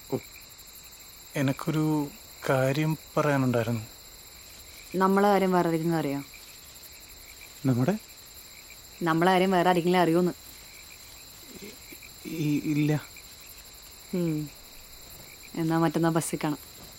എനിക്കൊരു കാര്യം പറയാനുണ്ടായിരുന്നു. നമ്മളെ കാര്യം വേറെ ആരെങ്കിലും അറിയാം? നമ്മളെ കാര്യം വേറെ ആരെങ്കിലും അറിയോന്ന്? ഇല്ല. എന്നാ മറ്റന്നാ ബസ്സിൽ കാണാം.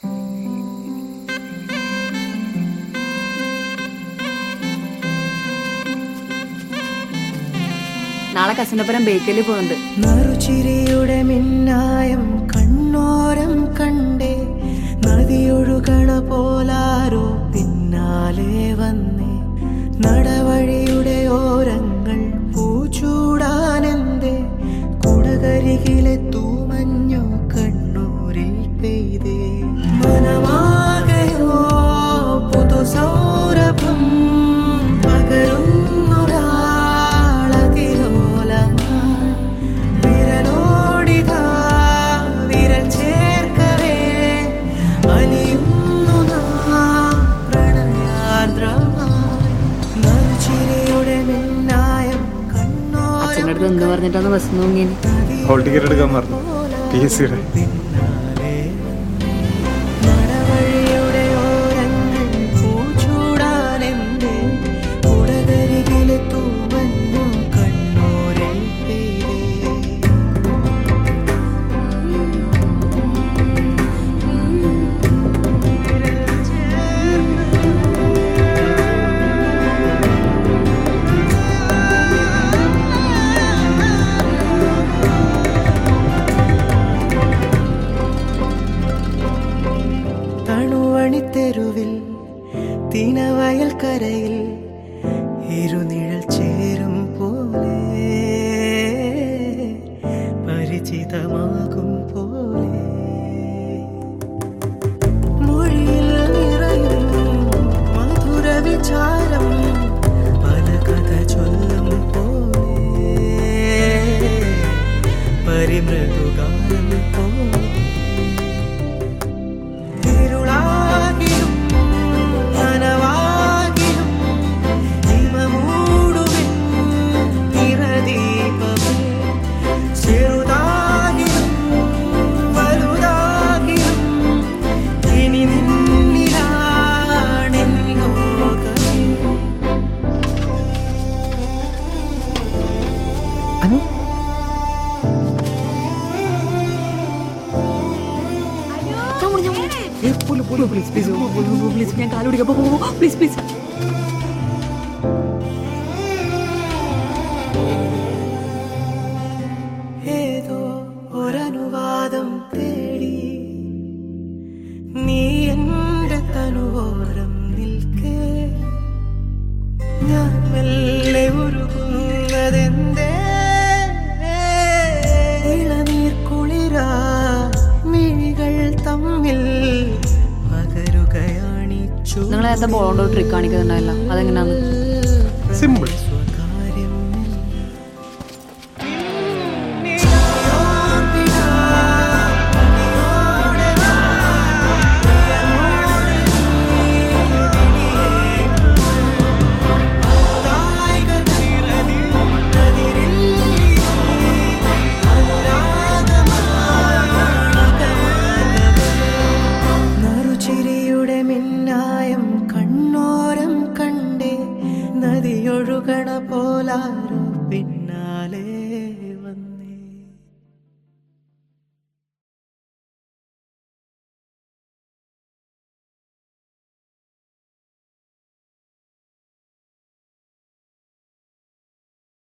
നാളെ കസിനപ്പുരം ബേക്കലിൽ പോകുന്നുണ്ട്. നറുചിരിയുടെ മിന്നായം കണ്ണോരം കണ്ടേ, നദിയൊഴുകണ പോലാരോ പിന്നാലെ വന്നേ, നടവഴിയുടെ ഓരങ്ങൾ പൂച്ചൂടാനെന്തേ, കുടകരികിലെ തൂമഞ്ഞു കണ്ണൂരിൽ പെയ്തേ, മനമാകയോ പുതുസൗരഭം പകരുന്നൊരാളതിലോലമായി, വിരലോടിതാ വിരൽ ചേർക്കവേ അലിയുന്നു നാം പ്രണയാർദ്രമായി, നറുചിരിയുടെ മിന്നായം കണ്ണോരം. അച്ഛൻ്റെ അടുത്ത് എന്ത് പറഞ്ഞിട്ടാണ് ബസ് നോങ്ങിയത്? ഹോൾ ടിക്കറ്റ് എടുക്കാൻ പറഞ്ഞു. TSCയുടെ. നടവഴിയുടെ ഓരങ്ങൾ പൂച്ചൂടാനെന്തേ, കുടകരികിലെ തൂമഞ്ഞു കണ്ണൂരിൽ പെയ്തേ. തണുവണിത്തെരുവിൽ തിനവയൽ കരയിൽ ഇരുനിഴൽ ചേരും പോലെ, പരിചിതമാകും പോലെ, മൊഴിയിൽ നിറയും മധുര വിചാരം പല കഥ ചൊല്ലും പോലെ, പരിമൃദുഗാനം പോലെ, ഇരുളാകിലും നനവാകിലും ഹിമമൂടുവിൻ നിറദീപമേ, ചെറുതാകിലും വലുതാകിലും ഇനി നിന്നിലാണെൻ ലോകമേ. പ്ലീസ് ഞാൻ കാലുപിടിക്കാം. Please please. ഏതോ ഒരനുവാദം തേടി നീ എന്റെ തനുവോരം നിൽക്കേ, ഞാൻ മെല്ലെ ഉരുകുന്നതെന്തേ, ഇളനീർ കുളിരാ മിഴികൾ തമ്മിൽ പകരുകയാണിച്ചു. നിങ്ങൾ നേരത്തെ ബോളോണ്ട് ട്രിക്ക് കാണിക്കുന്നുണ്ടായില്ല, അതെങ്ങനെയാന്ന്? സിമ്പിൾ.